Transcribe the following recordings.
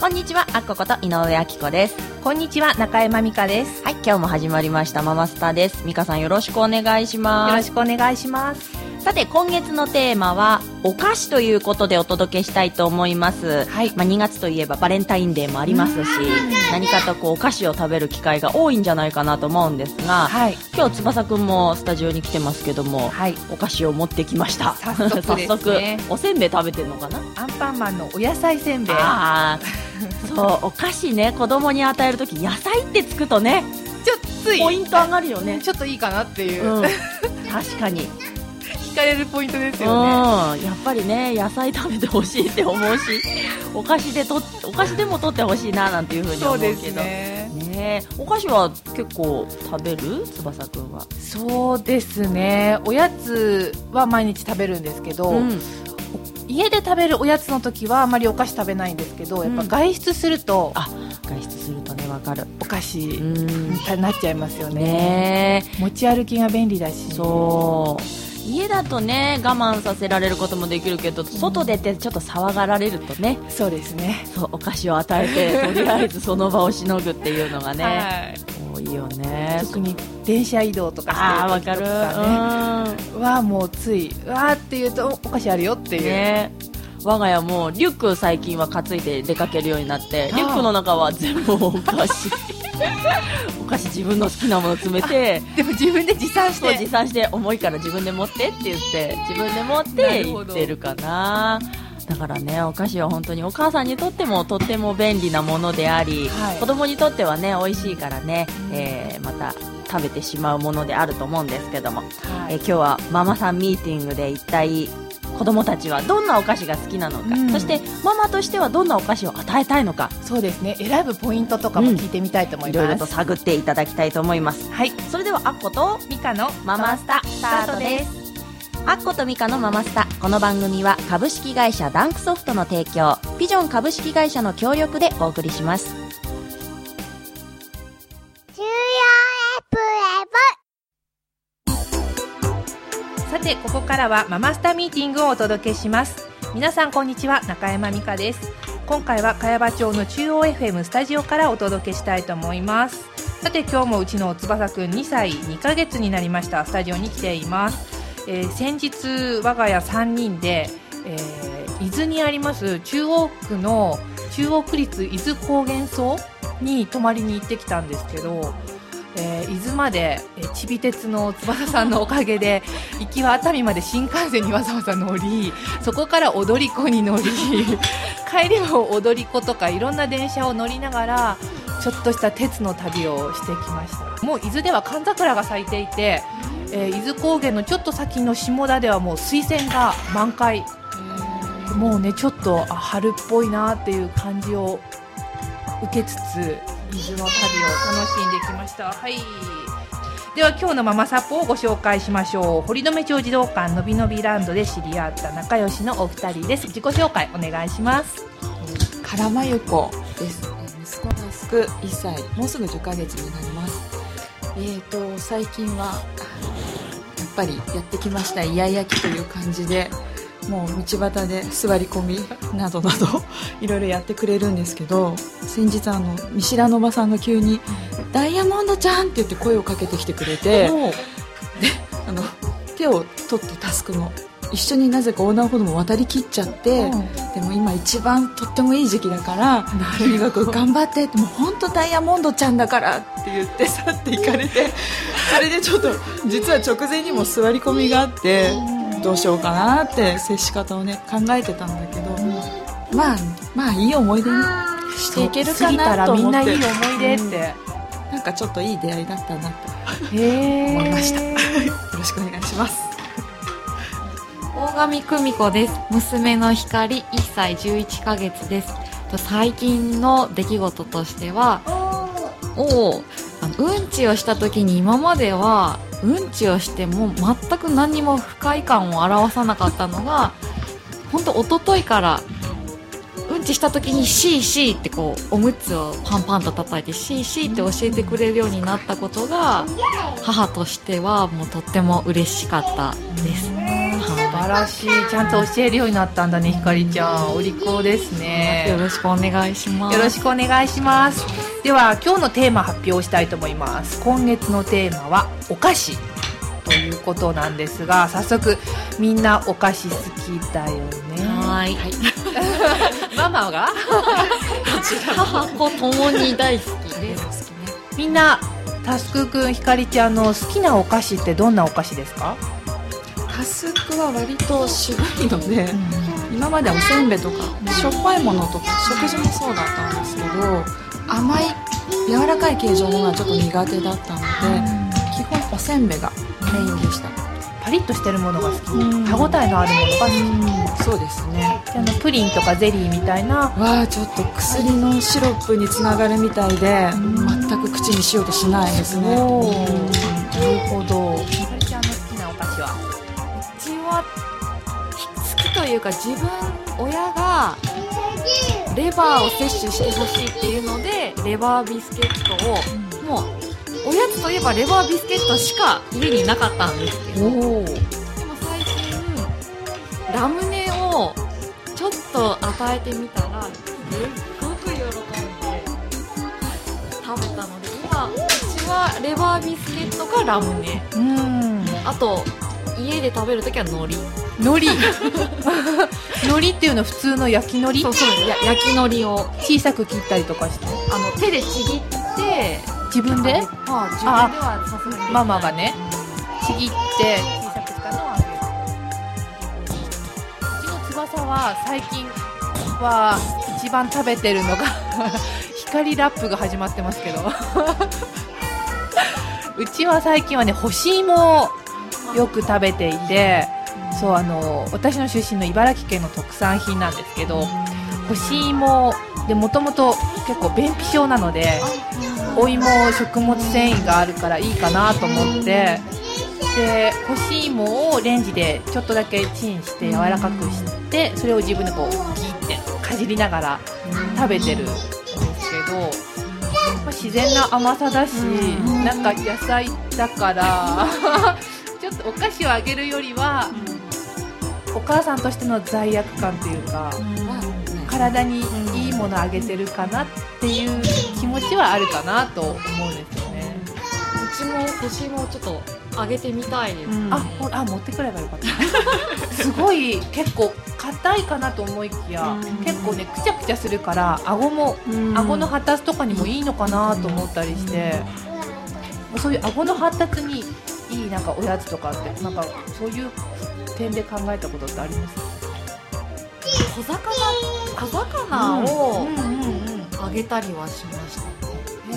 こんにちは、あっここと井上あきこです。 こんにちは、中山美香です。 はい、今日も始まりましたママスタです。美香さんよろしくお願いします。 よろしくお願いします。 さて今月のテーマはお菓子ということでお届けしたいと思います、はい。2月といえばバレンタインデーもありますし、何かとお菓子を食べる機会が多いんじゃないかなと思うんですが、はい、今日翼くんもスタジオに来てますけども、はい、お菓子を持ってきました。 早速ですね。 おせんべい食べてるのかな。 アンパンマンのお野菜せんべい。 そうお菓子ね、子供に与えるとき野菜ってつくとね、 ちょっとポイント上がるよね。 ちょっといいかなっていう、 確かに惹かれるポイントですよね。 やっぱりね、野菜食べてほしいって思うしお菓子でも取ってほしいななんていうふうに思うけど。そうですね。お菓子は結構食べる？翼くんは。 そうですね、おやつは毎日食べるんですけど、家で食べるおやつの時はあまりお菓子食べないんですけど、やっぱ外出すると、 外出するとね、わかる。 お菓子になっちゃいますよね。持ち歩きが便利だし。 そう家だとね、我慢させられることもできるけど、外出てちょっと騒がられるとね、 そうですね。 そうお菓子を与えてとりあえずその場をしのぐっていうのがね、多いよね。 特に電車移動とかしてる時とかね、わもうついわーって言うとお菓子あるよっていうね。 我が家もリュック最近は担いで出かけるようになって、リュックの中は全部お菓子お菓子自分の好きなもの詰めてでも自分で持参して重いから自分で持ってって言って自分で持って行ってるかな。だからね、お菓子は本当にお母さんにとってもとっても便利なものであり、子供にとってはね美味しいからね、また食べてしまうものであると思うんですけども、今日はママさんミーティングで一体子供たちはどんなお菓子が好きなのか、そしてママとしてはどんなお菓子を与えたいのか、 そうですね、選ぶポイントとかも聞いてみたいと思います。 いろいろと探っていただきたいと思います。 はい、 それではあっことミカのママスタスタートです。あっことミカのママスタ、この番組は株式会社ダンクソフトの提供、ピジョン株式会社の協力でお送りします。 さてここからはママスタミーティングをお届けします。皆さんこんにちは、中山美香です。今回は茅場町の中央 FM スタジオからお届けしたいと思います。さて今日もうちの翼くん2歳2ヶ月になりましたスタジオに来ています。先日我が家3人で、伊豆にあります中央区の中央区立伊豆高原荘に泊まりに行ってきたんですけど、伊豆までちび鉄の翼さんのおかげで行きは熱海まで新幹線にわざわざ乗り、そこから踊り子に乗り帰りも踊り子とかいろんな電車を乗りながらちょっとした鉄の旅をしてきました。もう伊豆では寒桜が咲いていて、伊豆高原のちょっと先の下田ではもう水仙が満開、もうねちょっと春っぽいなっていう感じを受けつつ伊豆の旅を楽しんできました。はい、では今日のママサポをご紹介しましょう。堀留町児童館のびのびランドで知り合った仲良しのお二人です。自己紹介お願いします。 唐間ゆこです。息子が1歳、もうすぐ10ヶ月になります。最近はやっぱりやってきましたイヤイヤ期という感じで、もう道端で座り込みなどなどいろいろやってくれるんですけど、先日見知らぬおばさんが急にダイヤモンドちゃんって言って声をかけてきてくれて、で手を取ってタスクも一緒になぜか横断歩道も渡りきっちゃって、でも今一番とってもいい時期だからとにかく頑張ってって、もう本当ダイヤモンドちゃんだからって言って去っていかれて、それでちょっと実は直前にも座り込みがあってどうしようかなって接し方をね考えてたんだけど、まあいい思い出にしていけるかなと思って、みんないい思い出って、なんかちょっといい出会いだったなと思いました。よろしくお願いします。 大上久美子です。娘の光、1歳11ヶ月です。最近の出来事としては、うんちをした時に今まではうんちをしても全く何にも不快感を表さなかったのが、本当一昨日からうんちした時にシーシーっておむつをパンパンと叩いてシーシーって教えてくれるようになったことが、母としてはもうとっても嬉しかったです。 晴らしい。ちゃんと教えるようになったんだね、ひかりちゃん。お利口ですね。 よろしくお願いします。 よろしくお願いします。では今日のテーマ発表したいと思います。今月のテーマはお菓子ということなんですが、早速みんなお菓子好きだよね。 はい。 ママが母子ともに大好きです。 みんなタスクくん、ひかりちゃんの好きなお菓子ってどんなお菓子ですか？ タスクは割と渋いので、今までおせんべいとかしょっぱいものとか食事もそうだったんですけど、甘い柔らかい形状のものはちょっと苦手だったので、基本おせんべいがメインでした。 パリッとしてるものが好き、歯ごたえのあるものが好き。 そうですね。 プリンとかゼリーみたいなちょっと薬のシロップにつながるみたいで、全く口にしようとしないですね。 なるほど。ひかりちゃんの好きなお菓子は？ うちは好きというか、自分親がレバーを摂取してほしいっていうのでレバービスケットを、もうおやつといえばレバービスケットしか家になかったんですけど、でも最近ラムネをちょっと与えてみたらすっごく喜んで食べたので、今うちはレバービスケットかラムネ、あと家で食べるときは海苔っていうのは普通の焼き海苔？ そう焼き海苔を小さく切ったりとかして、 手でちぎって自分で？ 自分ではさすがにママがねちぎって小さくしたのをあげる。うちの翼は最近は一番食べてるのが光ラップが始まってますけどうちは最近はね干し芋をよく食べていて、そう私の出身の茨城県の特産品なんですけど、干し芋でもともと結構便秘症なので、お芋食物繊維があるからいいかなと思って、で干し芋をレンジでちょっとだけチンして柔らかくして、それを自分でこうギーってかじりながら食べてるんですけど、自然な甘さだし、なんか野菜だからちょっとお菓子をあげるよりは、お母さんとしての罪悪感というか、体にいいものあげてるかなっていう気持ちはあるかなと思うんですよね。 うちも干し芋をちょっとあげてみたいです。 持ってくればよかったすごい結構硬いかなと思いきや、結構ねくちゃくちゃするから顎の発達とかにもいいのかなと思ったりして、そういう顎の発達にいいなんかおやつとかって、なんかそういう点で考えたことってありますか？ 小魚をあげたりはしました。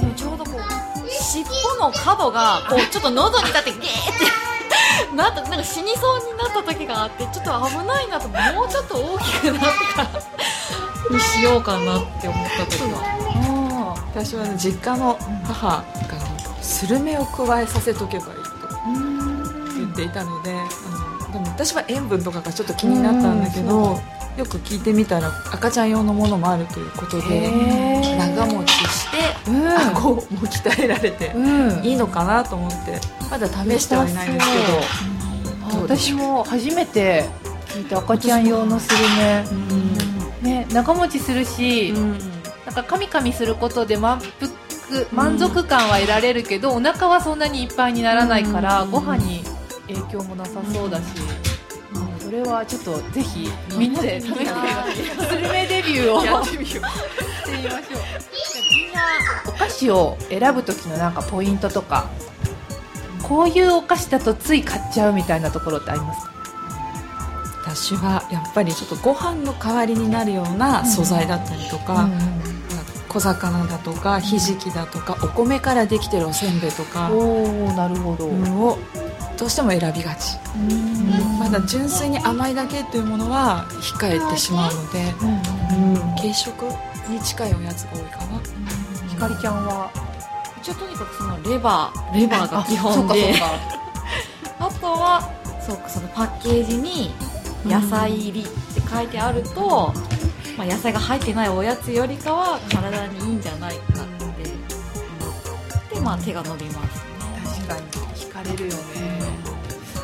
ちょうどこう尻尾の角がこうちょっと喉に立ってゲーってなんか死にそうになった時があって、ちょっと危ないなと、もうちょっと大きくなってからにしようかなって思った時は、 私は実家の母がスルメを加えさせとけばいいと言っていたので、でも私は塩分とかがちょっと気になったんだけど、よく聞いてみたら赤ちゃん用のものもあるということで、長持ちして顎も鍛えられていいのかなと思って、まだ試してはいないんですけど、 私も初めて聞いた赤ちゃん用のスルメ、長持ちするし、なんかカミカミすることで満足感は得られるけど、お腹はそんなにいっぱいにならないから、ご飯に影響もなさそうだし、それはちょっとぜひみんなで食べてみます。スルメデビューをやってみましょう。みんなお菓子を選ぶ時のなんかポイントとか、こういうお菓子だとつい買っちゃうみたいなところってありますか？ 私はやっぱりちょっとご飯の代わりになるような素材だったりとか、小魚だとかひじきだとか、お米からできてるおせんべいとか、 なるほど、 をどうしても選びがち。まだ純粋に甘いだけというものは控えてしまうので、軽食に近いおやつが多いかな。 ひかりちゃんは？ うちはとにかくそのレバーが基本で、あとはそのパッケージに野菜入りって書いてあると、野菜が入ってないおやつよりかは体にいいんじゃないかって思って、手が伸びますね。 確かに惹かれるよね。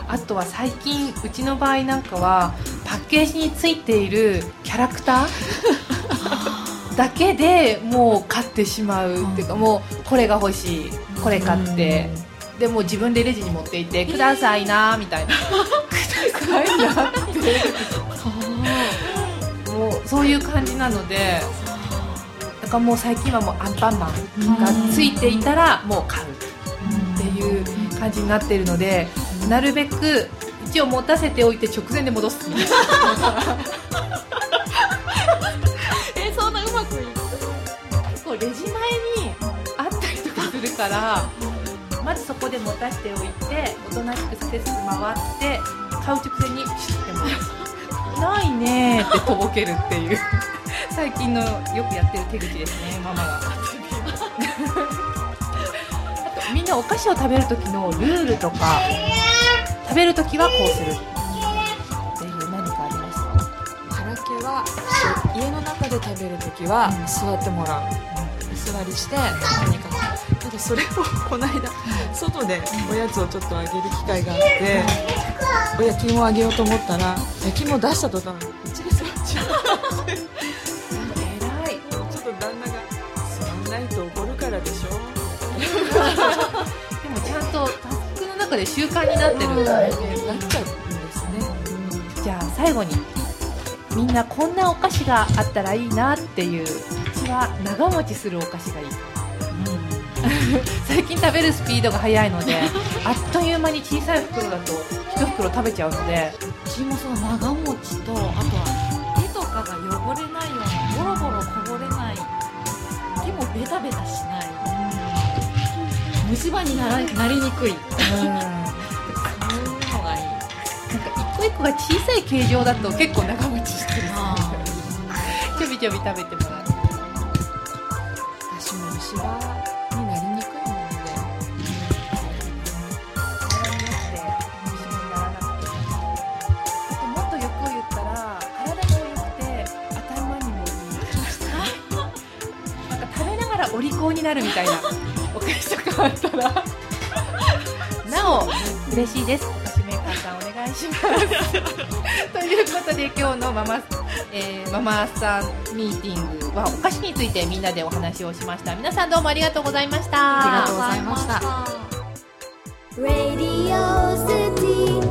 あとは最近うちの場合なんかはパッケージについているキャラクターだけでもう買ってしまうっていうか、もうこれが欲しい、これ買って、でもう自分でレジに持っていってくださいなみたいな、くださいなってもうそういう感じなので、だからもう最近はもうアンパンマンがついていたらもう買うっていう感じになっているので、なるべく一応持たせておいて直前で戻すそんなうまくいく？ 結構レジ前にあったりとかするから、まずそこで持たせておいて、おとなしくせず回って買う直前にシュッて戻すないねーってとぼけるっていう最近のよくやってる手口ですね、ママが。あとみんなお菓子を食べる時のルールとか、食べる時はこうするっていう何かありますか？ カラケは家の中で食べるときは座ってもらう、座りしてとにかく。ただそれをこの間外でおやつをちょっとあげる機会があって、おやきもあげようと思ったら焼きも出した途端うちで座っちゃう偉い。 ちょっと旦那が座んないと怒るからでしょでもちゃんとタスクの中で習慣になってるんだね。 なっちゃうんですね。 じゃあ最後に、みんなこんなお菓子があったらいいなっていう、うちは長持ちするお菓子がいい、最近食べるスピードが速いのであっという間に小さい袋だと1袋食べちゃうので、 うちもその長持ちと、あとは手とかが汚れないような、ボロボロこぼれない、手もベタベタしない、虫歯になりにくい、そういうのがいい。 なんか一個一個が小さい形状だと結構長持ちしてるちょびちょび食べてもらう。 私も虫歯になりにくいもので、 あともっと欲を言ったら、体も良くて頭にもいいなんか食べながらお利口になるみたいなお菓子とかあったらなお嬉しいです。お菓子メーカーさんお願いしますということで今日のママさんミーティングはお菓子についてみんなでお話をしました。皆さんどうもありがとうございました。 ありがとうございました。 Radio City